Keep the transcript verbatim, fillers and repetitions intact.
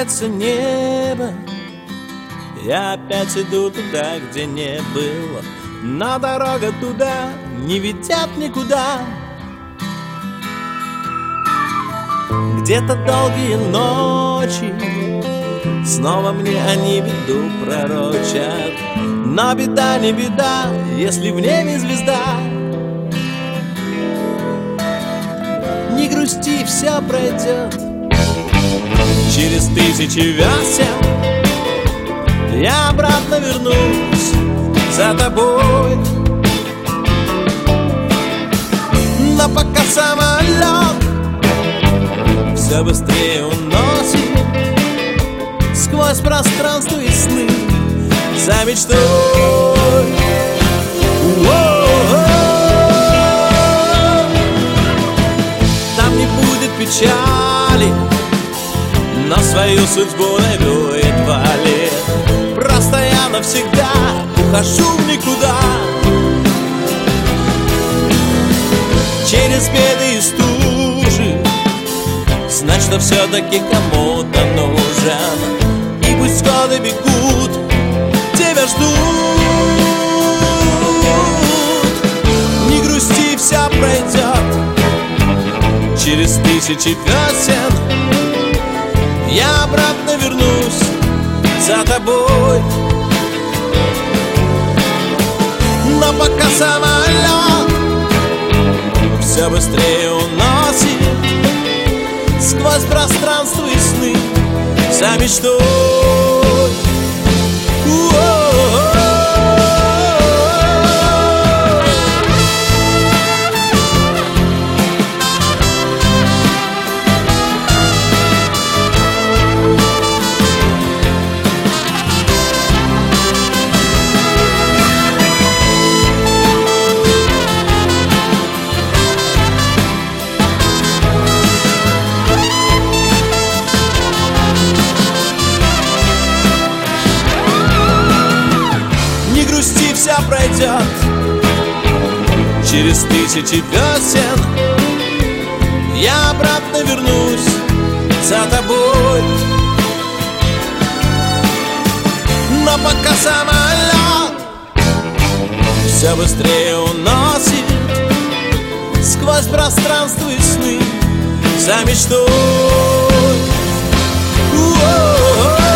меняется небо. Я опять иду туда, где не было, но дорога туда не ведет никуда. Где-то долгие ночи снова мне они беду пророчат. Но беда не беда, если в небе звезда. Не грусти, все пройдет. Через тысячи весен я обратно вернусь за тобой. Но пока самолет все быстрее уносит сквозь пространство и сны за мечтой. Там не будет печали, но свою судьбу найду едва ли. Просто я навсегда ухожу в никуда. Через беды и стужи, значит, все-таки кому-то нужен. И пусть годы бегут, тебя ждут. Не грусти, все пройдет. Через тысячи весен я обратно вернусь за тобой. Но пока самолет все быстрее уносит сквозь пространство и сны за мечтой. Пройдет через тысячи весен я обратно вернусь за тобой. Но пока самолет все быстрее уносит сквозь пространство и сны за мечтой.